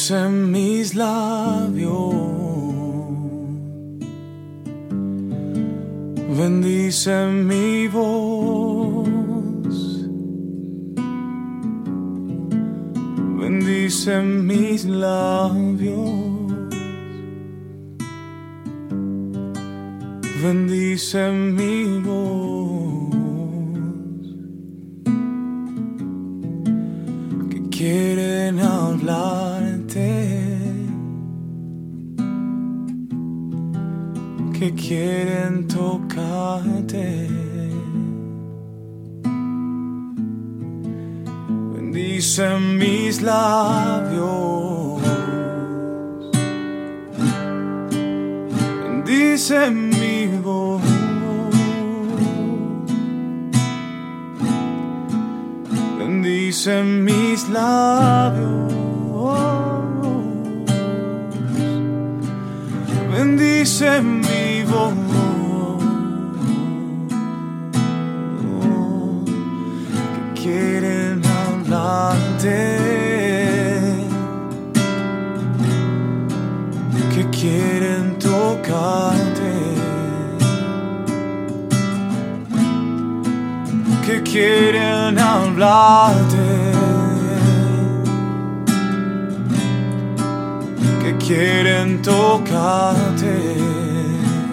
Bendice mis labios, bendice mi voz, bendice mis labios, bendice mi voz, que quieren hablarte, que quieren tocarte. Bendice mis labios, bendice mi voz, bendice mis labios, bendice mi voz, que quieren hablarte, que quieren tocarte, que quieren hablarte, que quieren tocarte.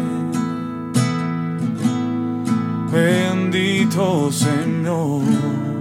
Bendito Señor.